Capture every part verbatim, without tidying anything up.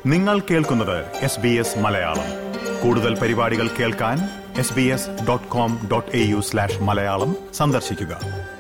നിങ്ങൾ കേൾക്കുന്നത് S B S Malayalam. കൂടുതൽ പരിപാടികൾ കേൾക്കാൻ S B S dot com dot A U slash Malayalam സന്ദർശിക്കുക.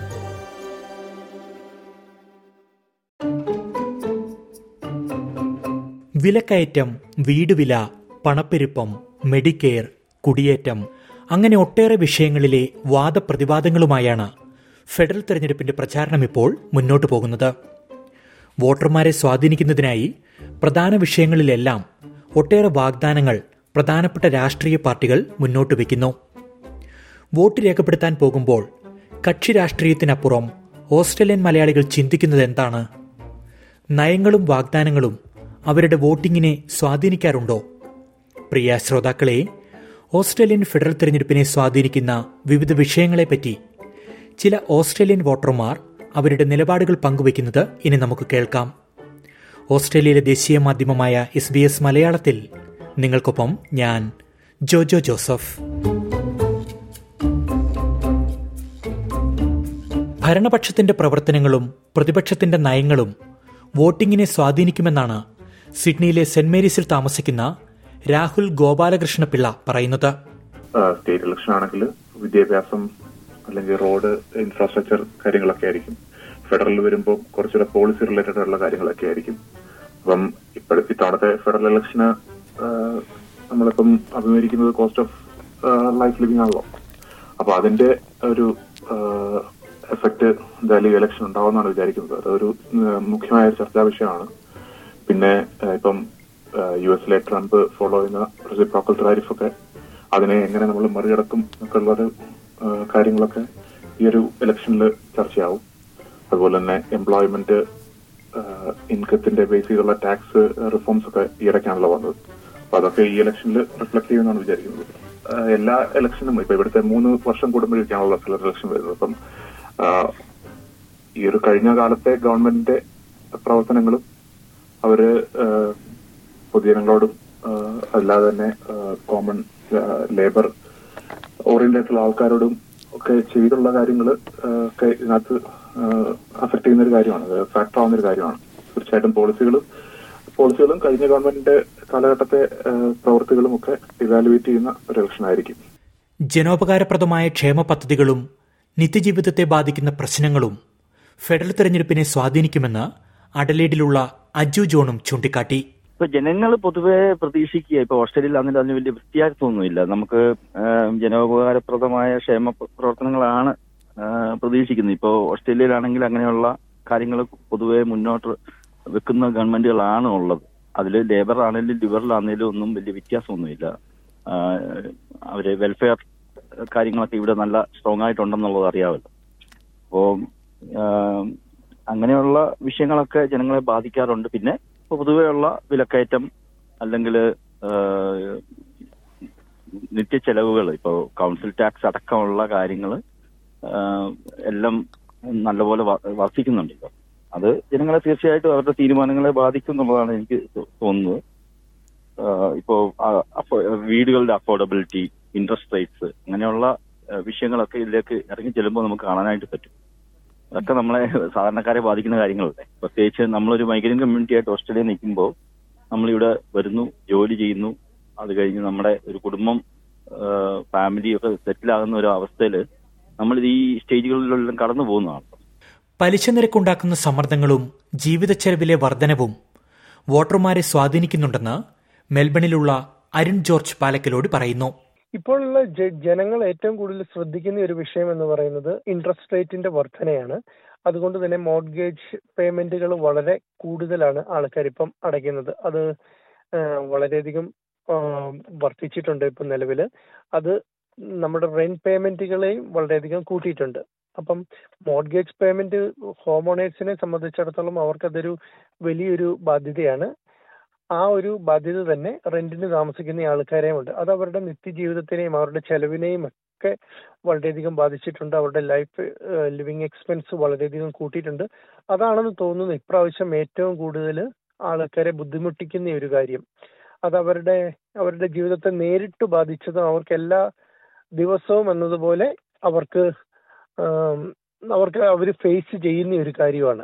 വിലക്കയറ്റം, വീടുവില, പണപ്പെരുപ്പം, മെഡിക്കെയർ, കുടിയേറ്റം, അങ്ങനെ ഒട്ടേറെ വിഷയങ്ങളിലെ വാദപ്രതിവാദങ്ങളുമായാണ് ഫെഡറൽ തെരഞ്ഞെടുപ്പിന്റെ പ്രചാരണം ഇപ്പോൾ മുന്നോട്ടു പോകുന്നത്. വോട്ടർമാരെ സ്വാധീനിക്കുന്നതിനായി പ്രധാന വിഷയങ്ങളിലെല്ലാം ഒട്ടേറെ വാഗ്ദാനങ്ങൾ പ്രധാനപ്പെട്ട രാഷ്ട്രീയ പാർട്ടികൾ മുന്നോട്ട് വയ്ക്കുന്നു. വോട്ട് രേഖപ്പെടുത്താൻ പോകുമ്പോൾ കക്ഷി രാഷ്ട്രീയത്തിനപ്പുറം ഓസ്ട്രേലിയൻ മലയാളികൾ ചിന്തിക്കുന്നത് എന്താണ്? നയങ്ങളും വാഗ്ദാനങ്ങളും അവരുടെ വോട്ടിങ്ങിനെ സ്വാധീനിക്കാറുണ്ടോ? പ്രിയ ശ്രോതാക്കളെ, ഓസ്ട്രേലിയൻ ഫെഡറൽ തെരഞ്ഞെടുപ്പിനെ സ്വാധീനിക്കുന്ന വിവിധ വിഷയങ്ങളെപ്പറ്റി ചില ഓസ്ട്രേലിയൻ വോട്ടർമാർ അവരുടെ നിലപാടുകൾ പങ്കുവയ്ക്കുന്നത് ഇനി നമുക്ക് കേൾക്കാം. ഓസ്ട്രേലിയയിലെ ദേശീയ മാധ്യമമായ എസ് ബി എസ് മലയാളത്തിൽ നിങ്ങൾക്കൊപ്പം ഞാൻ ജോജോ ജോസഫ്. ഭരണപക്ഷത്തിന്റെ പ്രവർത്തനങ്ങളും പ്രതിപക്ഷത്തിന്റെ നയങ്ങളും വോട്ടിങ്ങിനെ സ്വാധീനിക്കുമെന്നാണ് സിഡ്നിയിലെ സെന്റ് മേരീസിൽ താമസിക്കുന്ന രാഹുൽ ഗോപാലകൃഷ്ണപിള്ള പറയുന്നത്. സ്റ്റേറ്റ് ഇലക്ഷൻ ആണെങ്കിൽ വിദ്യാഭ്യാസം അല്ലെങ്കിൽ റോഡ് ഇൻഫ്രാസ്ട്രക്ചർ കാര്യങ്ങളൊക്കെ ആയിരിക്കും. ഫെഡറൽ വരുമ്പോൾ കുറച്ചുകൂടെ പോളിസി റിലേറ്റഡ് ആയിട്ടുള്ള കാര്യങ്ങളൊക്കെ ആയിരിക്കും. അപ്പം ഇപ്പോഴത്തെ ഇത്തവണത്തെ ഫെഡറൽ ഇലക്ഷന് നമ്മളിപ്പം അഭിമുഖീകരിക്കുന്നത് കോസ്റ്റ് ഓഫ് ലൈഫ് ലിവിംഗ് ആണല്ലോ. അപ്പൊ അതിന്റെ ഒരു എഫക്ട് എന്തായാലും ഇലക്ഷൻ ഉണ്ടാവുമെന്നാണ് വിചാരിക്കുന്നത്. അതൊരു മുഖ്യമായ ചർച്ചാ വിഷയമാണ്. പിന്നെ ഇപ്പം യു എസിലെ ട്രംപ് ഫോളോ ചെയ്യുന്ന റെസിപ്രോക്കൽ ടാരിഫൊക്കെ അതിനെ എങ്ങനെ നമ്മൾ മറികടക്കും എന്നൊക്കെ ഉള്ളൊരു കാര്യങ്ങളൊക്കെ ഈ ഒരു ഇലക്ഷനിൽ ചർച്ചയാവും. അതുപോലെ തന്നെ എംപ്ലോയ്മെന്റ്, ഇൻകത്തിന്റെ ബേസ് ചെയ്തുള്ള ടാക്സ് റിഫോംസ് ഒക്കെ ഈ ഇടയ്ക്കാണല്ലോ വന്നത്. അപ്പൊ അതൊക്കെ ഈ ഇലക്ഷനിൽ റിഫ്ലക്ട് ചെയ്യുമെന്നാണ് വിചാരിക്കുന്നത്. എല്ലാ ഇലക്ഷനും ഇപ്പൊ ഇവിടുത്തെ മൂന്ന് വർഷം കൂടുമ്പോഴേക്കാണല്ലോ ഫെഡറൽ ഇലക്ഷൻ വരുന്നത്. അപ്പം ഈ ഒരു കഴിഞ്ഞ കാലത്തെ ഗവൺമെന്റിന്റെ പ്രവർത്തനങ്ങളും അവര് പൊതുജനങ്ങളോടും അല്ലാതെ തന്നെ കോമൺ ലേബർ ഓറിയന്റഡ് ആൾക്കാരോടും ഒക്കെ ചെയ്തുള്ള കാര്യങ്ങൾ ഒക്കെ ഇതിനകത്ത് അഫക്ട് ചെയ്യുന്ന ഒരു കാര്യമാണ്, ഫാക്ടർ ആവുന്ന ഒരു കാര്യമാണ്. തീർച്ചയായിട്ടും പോളിസികളും പോളിസികളും കഴിഞ്ഞ ഗവൺമെന്റിന്റെ കാലഘട്ടത്തെ പ്രവൃത്തികളും ഒക്കെ ഇവാലുവേറ്റ് ചെയ്യുന്ന ഒരു ഇലക്ഷൻ ആയിരിക്കും. ജനോപകാരപ്രദമായ ക്ഷേമ പദ്ധതികളും നിത്യജീവിതത്തെ ബാധിക്കുന്ന പ്രശ്നങ്ങളും ഫെഡറൽ തെരഞ്ഞെടുപ്പിനെ സ്വാധീനിക്കുമെന്ന് അഡലേഡിലുള്ള അജു ജോണും ചൂണ്ടിക്കാട്ടി. ഇപ്പൊ ജനങ്ങൾ പൊതുവെ പ്രതീക്ഷിക്കുക, ഇപ്പൊ ഓസ്ട്രേലിയയിൽ അതിന് അതിന് വലിയ വ്യത്യാസമൊന്നുമില്ല. നമുക്ക് ജനോപകാരപ്രദമായ ക്ഷേമ പ്രവർത്തനങ്ങളാണ് പ്രതീക്ഷിക്കുന്നത്. ഇപ്പോൾ ഓസ്ട്രേലിയയിലാണെങ്കിൽ അങ്ങനെയുള്ള കാര്യങ്ങൾ പൊതുവെ മുന്നോട്ട് വെക്കുന്ന ഗവൺമെന്റുകളാണ് ഉള്ളത്. അതിൽ ലേബർ ആണെങ്കിലും ലിബറൽ ആണെങ്കിലും ഒന്നും വലിയ വ്യത്യാസമൊന്നുമില്ല. അവര് വെൽഫെയർ കാര്യങ്ങളൊക്കെ ഇവിടെ നല്ല സ്ട്രോങ് ആയിട്ടുണ്ടെന്നുള്ളത് അറിയാമല്ലോ. അപ്പോൾ അങ്ങനെയുള്ള വിഷയങ്ങളൊക്കെ ജനങ്ങളെ ബാധിക്കാറുണ്ട്. പിന്നെ പൊതുവെയുള്ള വിലക്കയറ്റം അല്ലെങ്കിൽ നിത്യച്ചെലവുകൾ, ഇപ്പോൾ കൗൺസിൽ ടാക്സ് അടക്കമുള്ള കാര്യങ്ങൾ എല്ലാം നല്ലപോലെ വർദ്ധിക്കുന്നുണ്ട്. ഇപ്പോൾ അത് ജനങ്ങളെ തീർച്ചയായിട്ടും അവരുടെ തീരുമാനങ്ങളെ ബാധിക്കും എന്നുള്ളതാണ് എനിക്ക് തോന്നുന്നത്. ഇപ്പോൾ വീടുകളുടെ അഫോർഡബിലിറ്റി, ഇൻട്രസ്റ്റ് റേറ്റ്സ്, അങ്ങനെയുള്ള വിഷയങ്ങളൊക്കെ ഇതിലേക്ക് ഇറങ്ങി ചെല്ലുമ്പോൾ നമുക്ക് കാണാനായിട്ട് പറ്റും. അതൊക്കെ നമ്മളെ സാധാരണക്കാരെ ബാധിക്കുന്ന കാര്യങ്ങളല്ലേ. പ്രത്യേകിച്ച് നമ്മളൊരു മൈഗ്രന്റ് കമ്മ്യൂണിറ്റി ആയിട്ട് ഓസ്ട്രേലിയ നിൽക്കുമ്പോൾ നമ്മളിവിടെ വരുന്നു, ജോലി ചെയ്യുന്നു, അത് കഴിഞ്ഞ് നമ്മുടെ ഒരു കുടുംബം, ഫാമിലി ഒക്കെ സെറ്റിലാകുന്ന ഒരു അവസ്ഥയിൽ നമ്മൾ ഈ സ്റ്റേജുകളിലെല്ലാം കടന്നു പോകുന്നതാണ്. പലിശ നിരക്കുണ്ടാക്കുന്ന സമ്മർദ്ദങ്ങളും ജീവിതച്ചെലവിലെ വർധനവും വോട്ടർമാരെ സ്വാധീനിക്കുന്നുണ്ടെന്ന് മെൽബണിലുള്ള അരുൺ ജോർജ് പാലക്കലോട് പറയുന്നു. ഇപ്പോഴുള്ള ജനങ്ങൾ ഏറ്റവും കൂടുതൽ ശ്രദ്ധിക്കുന്ന ഒരു വിഷയം എന്ന് പറയുന്നത് ഇൻട്രസ്റ്റ് റേറ്റിന്റെ വർധനയാണ്. അതുകൊണ്ട് തന്നെ മോർഗേജ് പേയ്മെന്റുകൾ വളരെ കൂടുതലാണ് ആൾക്കാർ ഇപ്പം അടയ്ക്കുന്നത്. അത് വളരെയധികം വർദ്ധിച്ചിട്ടുണ്ട് ഇപ്പം നിലവിൽ. അത് നമ്മുടെ റെന്റ് പേയ്മെന്റുകളെയും വളരെയധികം കൂട്ടിയിട്ടുണ്ട്. അപ്പം മോർഗേജ് പേയ്മെന്റ് ഹോം ഓണേഴ്സിനെ സംബന്ധിച്ചിടത്തോളം അവർക്കതൊരു വലിയൊരു ബാധ്യതയാണ്. ആ ഒരു ബാധ്യത തന്നെ റെന്റിന് താമസിക്കുന്ന ആൾക്കാരെയും ഉണ്ട്. അത് അവരുടെ നിത്യജീവിതത്തിനെയും അവരുടെ ചെലവിനെയും ഒക്കെ വളരെയധികം ബാധിച്ചിട്ടുണ്ട്. അവരുടെ ലൈഫ് ലിവിങ് എക്സ്പെൻസ് വളരെയധികം കൂട്ടിയിട്ടുണ്ട്. അതാണെന്ന് തോന്നുന്നു ഇപ്രാവശ്യം ഏറ്റവും കൂടുതൽ ആൾക്കാരെ ബുദ്ധിമുട്ടിക്കുന്ന ഒരു കാര്യം. അത് അവരുടെ അവരുടെ ജീവിതത്തെ നേരിട്ട് ബാധിച്ചതും അവർക്ക് എല്ലാ ദിവസവും എന്നതുപോലെ അവർക്ക് അവർക്ക് അവർ ഫേസ് ചെയ്യുന്ന ഒരു കാര്യമാണ്.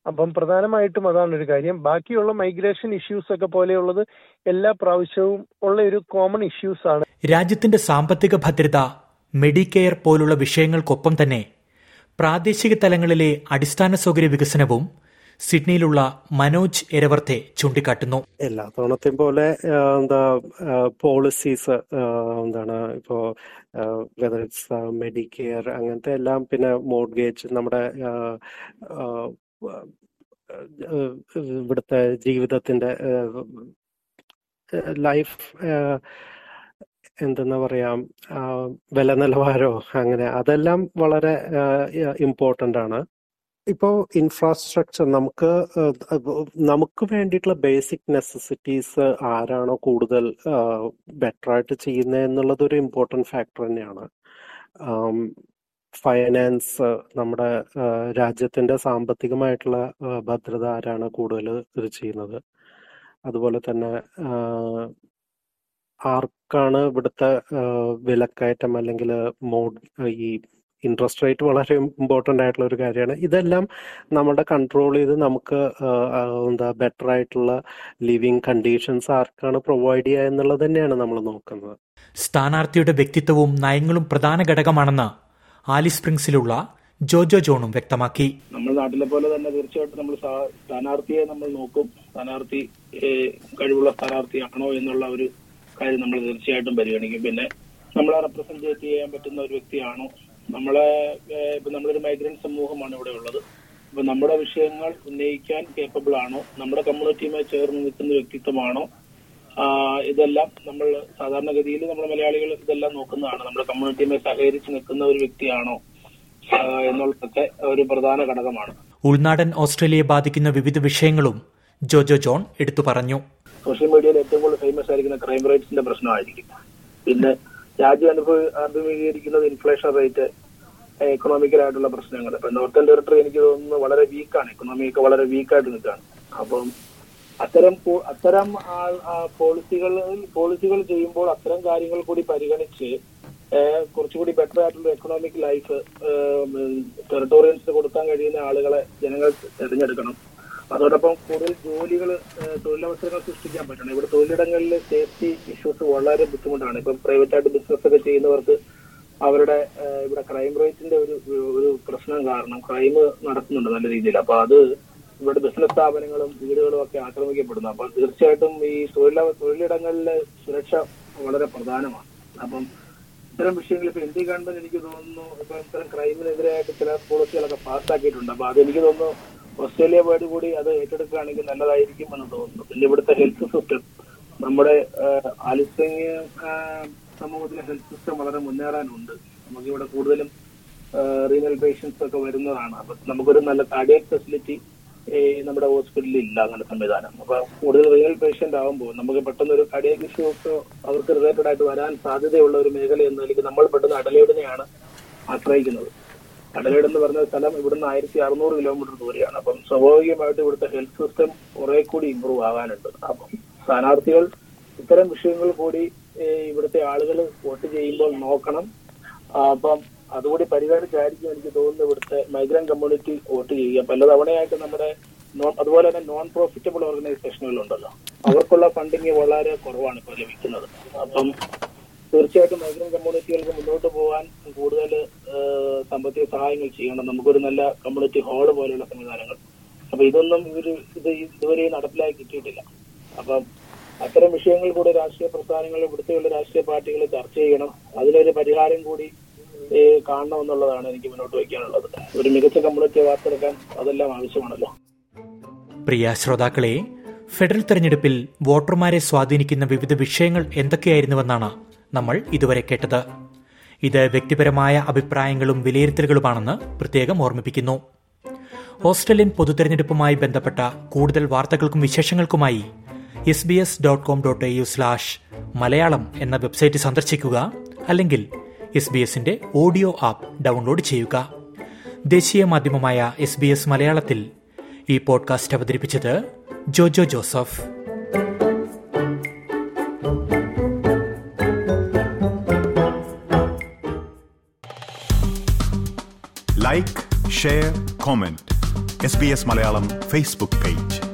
അപ്പം പ്രധാനമായിട്ടും അതാണ് ഒരു കാര്യം. ബാക്കിയുള്ള മൈഗ്രേഷൻ ഇഷ്യൂസ് ഒക്കെ പോലെയുള്ളത് എല്ലാ പ്രാവശ്യവും ഉള്ള ഒരു കോമൺ ഇഷ്യൂസ് ആണ്. രാജ്യത്തിന്റെ സാമ്പത്തിക ഭദ്രത, മെഡിക്കെയർ പോലുള്ള വിഷയങ്ങൾക്കൊപ്പം തന്നെ പ്രാദേശിക തലങ്ങളിലെ അടിസ്ഥാന സൗകര്യ വികസനവും സിഡ്നിയിലുള്ള മനോജ് എരവർത്തെ ചൂണ്ടിക്കാട്ടുന്നു. എല്ലാ തവണത്തെയും പോലെ എന്താ പോളിസീസ് എന്താണ് ഇപ്പോ വെദർ ഇറ്റ്സ് മെഡിക്കെയർ അങ്ങനത്തെ എല്ലാം, പിന്നെ മോർഗേജ്, നമ്മുടെ ഇവിടുത്തെ ജീവിതത്തിന്റെ ലൈഫ് എന്തെന്നാ പറയാ വില നിലവാരമോ അങ്ങനെ അതെല്ലാം വളരെ ഇമ്പോർട്ടൻ്റ് ആണ്. ഇപ്പോൾ ഇൻഫ്രാസ്ട്രക്ചർ നമുക്ക് നമുക്ക് വേണ്ടിയിട്ടുള്ള ബേസിക് നെസസിറ്റീസ് ആരാണോ കൂടുതൽ ബെറ്റർ ആയിട്ട് ചെയ്യുന്നത് എന്നുള്ളത് ഒരു ഇമ്പോർട്ടൻറ്റ് ഫാക്ടർ തന്നെയാണ്. ഫൈനാൻസ്, നമ്മുടെ രാജ്യത്തിന്റെ സാമ്പത്തികമായിട്ടുള്ള ഭദ്രത ആരാണ് കൂടുതൽ ഇത് ചെയ്യുന്നത്, അതുപോലെ തന്നെ ആർക്കാണ് ഇവിടുത്തെ വിലക്കയറ്റം അല്ലെങ്കിൽ മോഡ് ഈ ഇൻട്രസ്റ്റ് റേറ്റ് വളരെ ഇമ്പോർട്ടൻ്റ് ആയിട്ടുള്ള ഒരു കാര്യമാണ്. ഇതെല്ലാം നമ്മുടെ കൺട്രോൾ ചെയ്ത് നമുക്ക് എന്താ ബെറ്റർ ആയിട്ടുള്ള ലിവിങ് കണ്ടീഷൻസ് ആർക്കാണ് പ്രൊവൈഡ് ചെയ്യുക എന്നുള്ളത് തന്നെയാണ് നമ്മൾ നോക്കുന്നത്. സ്ഥാനാർത്ഥിയുടെ വ്യക്തിത്വവും നയങ്ങളും പ്രധാന ഘടകമാണെന്ന് ആലിസ് സ്പ്രിങ്സിലുള്ള ജോജോ ജോണും വ്യക്തമാക്കി. നമ്മുടെ നാട്ടിലെ പോലെ തന്നെ തീർച്ചയായിട്ടും നമ്മൾ സ്ഥാനാർത്ഥിയെ നമ്മൾ നോക്കും. സ്ഥാനാർത്ഥി കഴിവുള്ള സ്ഥാനാർത്ഥിയാണോ എന്നുള്ള ഒരു കാര്യം നമ്മൾ തീർച്ചയായിട്ടും പരിഗണിക്കും. പിന്നെ നമ്മളെ റെപ്രസെന്റേറ്റ് ചെയ്യാൻ പറ്റുന്ന ഒരു വ്യക്തിയാണോ, നമ്മളെ ഇപ്പൊ നമ്മളൊരു മൈഗ്രന്റ് സമൂഹമാണ് ഇവിടെ ഉള്ളത്, അപ്പൊ നമ്മുടെ വിഷയങ്ങൾ ഉന്നയിക്കാൻ കേപ്പബിൾ ആണോ, നമ്മുടെ കമ്മ്യൂണിറ്റിയുമായി ചേർന്ന് നിൽക്കുന്ന വ്യക്തിത്വമാണോ, ഇതെല്ലാം നമ്മൾ സാധാരണഗതിയിൽ നമ്മുടെ മലയാളികൾ ഇതെല്ലാം നോക്കുന്നതാണ്. നമ്മുടെ കമ്മ്യൂണിറ്റിയുമായി സഹകരിച്ച് നിൽക്കുന്ന ഒരു വ്യക്തിയാണോ എന്നുള്ളതൊക്കെ ഒരു പ്രധാന ഘടകമാണ്. ഉൾനാടൻ ഓസ്ട്രേലിയയെ ബാധിക്കുന്ന വിവിധ വിഷയങ്ങളും ജോജോ ജോൺ എടുത്തു പറഞ്ഞു. സോഷ്യൽ മീഡിയയിൽ ഏറ്റവും കൂടുതൽ ഫേമസ് ആയിരിക്കുന്ന ക്രൈം റേറ്റ്സിന്റെ പ്രശ്നമായിരിക്കും. പിന്നെ രാജ്യം അനുഭവ അഭിമുഖീകരിക്കുന്നത് ഇൻഫ്ലേഷൻ റേറ്റ്, എക്കണോമിക്കലായിട്ടുള്ള പ്രശ്നങ്ങൾ. ഇപ്പൊ നോർത്തേൺ ടെറിട്ടറി എനിക്ക് തോന്നുന്നു വളരെ വീക്കാണ്, എക്കണോമിയൊക്കെ വളരെ വീക്കായിട്ട് നിൽക്കുകയാണ്. അപ്പം അത്തരം അത്തരം പോളിസികൾ പോളിസികൾ ചെയ്യുമ്പോൾ അത്തരം കാര്യങ്ങൾ കൂടി പരിഗണിച്ച് കുറച്ചുകൂടി ബെറ്റർ ആയിട്ടുള്ള എക്കണോമിക് ലൈഫ് ടെറിട്ടോറിയൽസിന് കൊടുക്കാൻ കഴിയുന്ന ആളുകളെ ജനങ്ങൾ തിരഞ്ഞെടുക്കണം. അതോടൊപ്പം കൂടുതൽ ജോലികൾ, തൊഴിലവസരങ്ങൾ സൃഷ്ടിക്കാൻ പറ്റണം. ഇവിടെ തൊഴിലിടങ്ങളിൽ സേഫ്റ്റി ഇഷ്യൂസ് വളരെ ബുദ്ധിമുട്ടാണ്. ഇപ്പം പ്രൈവറ്റ് ആയിട്ട് ബിസിനസ് ഒക്കെ ചെയ്യുന്നവർക്ക് അവരുടെ ഇവിടെ ക്രൈം റേറ്റിന്റെ ഒരു ഒരു പ്രശ്നം കാരണം ക്രൈം നടക്കുന്നുണ്ട് നല്ല രീതിയിൽ. അപ്പൊ അത് ഇവിടെ ബിസിനസ് സ്ഥാപനങ്ങളും വീടുകളും ഒക്കെ ആക്രമിക്കപ്പെടുന്നു. അപ്പൊ തീർച്ചയായിട്ടും ഈ തൊഴില തൊഴിലിടങ്ങളിലെ സുരക്ഷ വളരെ പ്രധാനമാണ്. അപ്പം ഇത്തരം വിഷയങ്ങൾ ഇപ്പൊ ഇന്ത്യ ഗവൺമെന്റ് എനിക്ക് തോന്നുന്നു ഇപ്പൊ ഇത്തരം ക്രൈമിനെതിരായിട്ട് ചില പോളിസികളൊക്കെ പാസ്സാക്കിയിട്ടുണ്ട്. അപ്പൊ അതെനിക്ക് തോന്നുന്നു ഓസ്ട്രേലിയ വേർഡ് കൂടി അത് ഏറ്റെടുക്കുകയാണെങ്കിൽ നല്ലതായിരിക്കും എന്ന് തോന്നുന്നു. പിന്നെ ഇവിടുത്തെ ഹെൽത്ത് സിസ്റ്റം, നമ്മുടെ ആലിസിംഗ് സമൂഹത്തിലെ ഹെൽത്ത് സിസ്റ്റം വളരെ മുന്നേറാനുണ്ട്. നമുക്കിവിടെ കൂടുതലും റീനൽ പേഷ്യൻസ് ഒക്കെ വരുന്നതാണ്. അപ്പൊ നമുക്കൊരു നല്ല കാർഡിയാക് ഫെസിലിറ്റി നമ്മുടെ ഹോസ്പിറ്റലിൽ ഇല്ല, അങ്ങനെ സംവിധാനം. അപ്പൊ കൂടുതൽ റീനൽ പേഷ്യന്റ് ആകുമ്പോൾ നമുക്ക് പെട്ടെന്ന് ഒരു കാർഡിയാക് ഇഷ്യൂ ഒക്കെ അവർക്ക് റിലേറ്റഡ് ആയിട്ട് വരാൻ സാധ്യതയുള്ള ഒരു മേഖല എന്ന നിലയ്ക്ക് നമ്മൾ പെട്ടെന്ന് അഡലേഡിനെയാണ് ആശ്രയിക്കുന്നത്. അഡലേഡ് എന്ന് പറഞ്ഞ സ്ഥലം ഇവിടുന്ന് ആയിരത്തി അറുന്നൂറ് കിലോമീറ്റർ ദൂരെയാണ്. അപ്പം സ്വാഭാവികമായിട്ട് ഇവിടുത്തെ ഹെൽത്ത് സിസ്റ്റം കുറെ കൂടി ഇമ്പ്രൂവ് ആകാനുണ്ട്. അപ്പം സ്ഥാനാർത്ഥികൾ ഇത്തരം വിഷയങ്ങൾ കൂടി ഇവിടുത്തെ ആളുകൾ വോട്ട് ചെയ്യുമ്പോൾ നോക്കണം. അപ്പം അതുകൂടി പരിഗണിച്ചായിരിക്കും എനിക്ക് തോന്നുന്നു ഇവിടുത്തെ മൈഗ്രന്റ് കമ്മ്യൂണിറ്റി വോട്ട് ചെയ്യുക. പലതവണയായിട്ട് നമ്മുടെ നോൺ അതുപോലെ തന്നെ നോൺ പ്രോഫിറ്റബിൾ ഓർഗനൈസേഷനുകളുണ്ടല്ലോ, അവർക്കുള്ള ഫണ്ടിങ് വളരെ കുറവാണ് ഇപ്പോൾ ലഭിക്കുന്നത്. അപ്പം തീർച്ചയായിട്ടും മൈഗ്രന്റ് കമ്മ്യൂണിറ്റികൾക്ക് മുന്നോട്ട് പോകാൻ കൂടുതൽ സാമ്പത്തിക സഹായങ്ങൾ ചെയ്യണം. നമുക്കൊരു നല്ല കമ്മ്യൂണിറ്റി ഹാള് പോലെയുള്ള സംവിധാനങ്ങൾ. അപ്പൊ ഇതൊന്നും ഇവർ ഇത് ഇതുവരെ നടപ്പിലാക്കി കിട്ടിയിട്ടില്ല. അപ്പം അത്തരം വിഷയങ്ങൾ കൂടി രാഷ്ട്രീയ പ്രസ്ഥാനങ്ങൾ, ഇവിടുത്തെയുള്ള രാഷ്ട്രീയ പാർട്ടികൾ ചർച്ച ചെയ്യണം. അതിനൊരു പരിഹാരം കൂടി കാണണമെന്നുള്ളതാണ് എനിക്ക് മുന്നോട്ട് വയ്ക്കാനുള്ളത്. ഒരു മികച്ച കമ്മ്യൂണിറ്റിയെ വാർത്തെടുക്കാൻ അതെല്ലാം ആവശ്യമാണല്ലോ. പ്രിയ ശ്രോതാക്കളെ, ഫെഡറൽ തെരഞ്ഞെടുപ്പിൽ വോട്ടർമാരെ സ്വാധീനിക്കുന്ന വിവിധ വിഷയങ്ങൾ എന്തൊക്കെയായിരുന്നുവെന്നാണ് നമ്മൾ ഇതുവരെ കേട്ടത്. ഇത് വ്യക്തിപരമായ അഭിപ്രായങ്ങളും വിലയിരുത്തലുകളുമാണെന്ന് പ്രത്യേകം ഓർമ്മിപ്പിക്കുന്നു. ഓസ്ട്രേലിയൻ പൊതുതെരഞ്ഞെടുപ്പുമായി ബന്ധപ്പെട്ട കൂടുതൽ വാർത്തകൾക്കും വിശേഷങ്ങൾക്കുമായി S B S dot com dot A U slash Malayalam എന്ന വെബ്സൈറ്റ് സന്ദർശിക്കുക, അല്ലെങ്കിൽ എസ് ബി എസിന്റെ ഓഡിയോ ആപ്പ് ഡൗൺലോഡ് ചെയ്യുക. ദേശീയ മാധ്യമമായ എസ് ബി എസ് മലയാളത്തിൽ ഈ പോഡ്കാസ്റ്റ് അവതരിപ്പിച്ചത് Jojo Joseph. Like, share, comment. S B S Malayalam Facebook page.